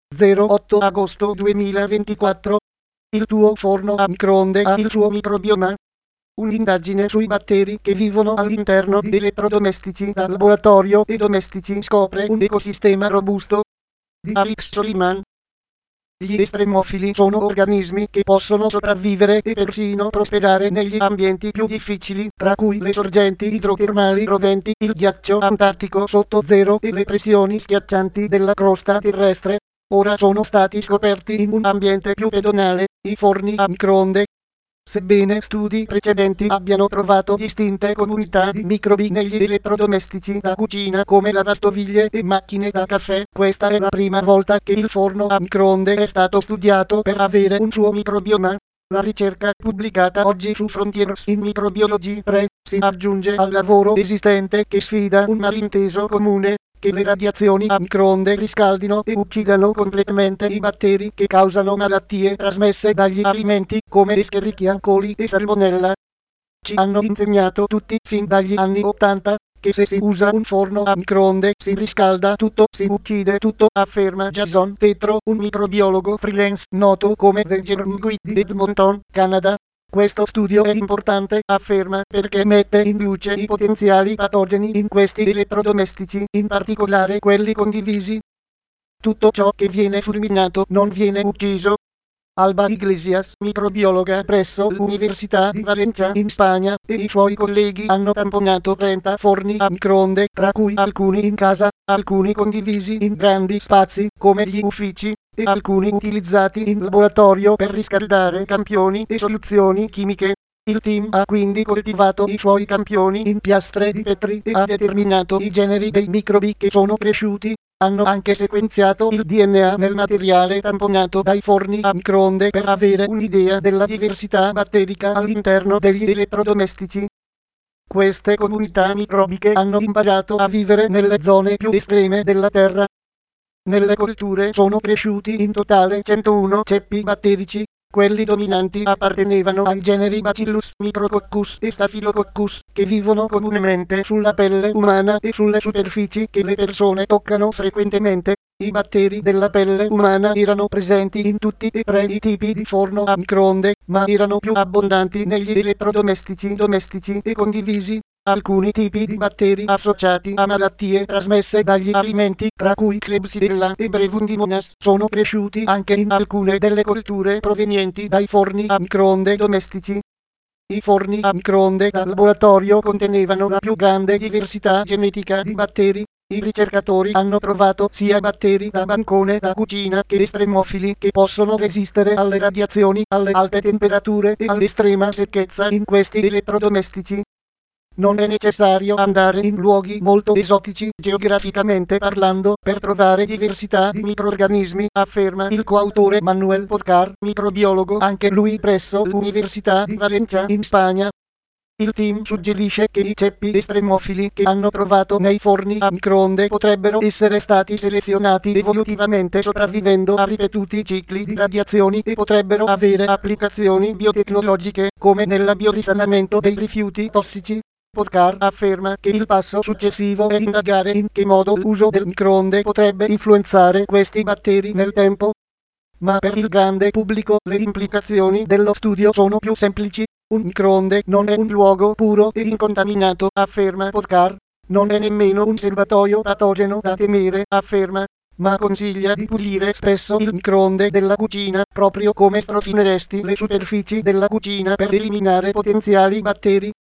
08 agosto 2024. Il tuo forno a microonde ha il suo microbioma. Un'indagine sui batteri che vivono all'interno di elettrodomestici da laboratorio e domestici scopre un ecosistema robusto. Di Alex Soliman. Gli estremofili sono organismi che possono sopravvivere e persino prosperare negli ambienti più difficili, tra cui le sorgenti idrotermali roventi, il ghiaccio antartico sotto zero e le pressioni schiaccianti della crosta terrestre. Ora sono stati scoperti in un ambiente più pedonale, i forni a microonde. Sebbene studi precedenti abbiano trovato distinte comunità di microbi negli elettrodomestici da cucina come lavastoviglie e macchine da caffè, questa è la prima volta che il forno a microonde è stato studiato per avere un suo microbioma. La ricerca, pubblicata oggi su Frontiers in Microbiology 3, si aggiunge al lavoro esistente che sfida un malinteso comune, che le radiazioni a microonde riscaldino e uccidano completamente i batteri che causano malattie trasmesse dagli alimenti come Escherichia coli e Salmonella. Ci hanno insegnato tutti fin dagli anni 80 che se si usa un forno a microonde si riscalda tutto, si uccide tutto, afferma Jason Tetro, un microbiologo freelance noto come The Germguide di Edmonton, Canada. Questo studio è importante, afferma, perché mette in luce i potenziali patogeni in questi elettrodomestici, in particolare quelli condivisi. Tutto ciò che viene fulminato non viene ucciso. Alba Iglesias, microbiologa presso l'Università di Valencia in Spagna, e i suoi colleghi hanno tamponato 30 forni a microonde, tra cui alcuni in casa, alcuni condivisi in grandi spazi, come gli uffici, e alcuni utilizzati in laboratorio per riscaldare campioni e soluzioni chimiche. Il team ha quindi coltivato i suoi campioni in piastre di Petri e ha determinato i generi dei microbi che sono cresciuti. Hanno anche sequenziato il DNA nel materiale tamponato dai forni a microonde per avere un'idea della diversità batterica all'interno degli elettrodomestici. Queste comunità microbiche hanno imparato a vivere nelle zone più estreme della Terra. Nelle colture sono cresciuti in totale 101 ceppi batterici. Quelli dominanti appartenevano ai generi Bacillus, Micrococcus e Staphylococcus, che vivono comunemente sulla pelle umana e sulle superfici che le persone toccano frequentemente. I batteri della pelle umana erano presenti in tutti e tre i tipi di forno a microonde, ma erano più abbondanti negli elettrodomestici domestici e condivisi. Alcuni tipi di batteri associati a malattie trasmesse dagli alimenti, tra cui Klebsiella e Brevundimonas, sono cresciuti anche in alcune delle colture provenienti dai forni a microonde domestici. I forni a microonde da laboratorio contenevano la più grande diversità genetica di batteri. I ricercatori hanno trovato sia batteri da bancone da cucina che estremofili che possono resistere alle radiazioni, alle alte temperature e all'estrema secchezza in questi elettrodomestici. Non è necessario andare in luoghi molto esotici geograficamente parlando per trovare diversità di microrganismi, afferma il coautore Manuel Porcar, microbiologo anche lui presso l'Università di Valencia in Spagna. Il team suggerisce che i ceppi estremofili che hanno trovato nei forni a microonde potrebbero essere stati selezionati evolutivamente sopravvivendo a ripetuti cicli di radiazioni e potrebbero avere applicazioni biotecnologiche, come nella biorisanamento dei rifiuti tossici. Porcar afferma che il passo successivo è indagare in che modo l'uso del microonde potrebbe influenzare questi batteri nel tempo. Ma per il grande pubblico le implicazioni dello studio sono più semplici. Un microonde non è un luogo puro e incontaminato, afferma Porcar. Non è nemmeno un serbatoio patogeno da temere, afferma, ma consiglia di pulire spesso il microonde della cucina, proprio come strofineresti le superfici della cucina per eliminare potenziali batteri.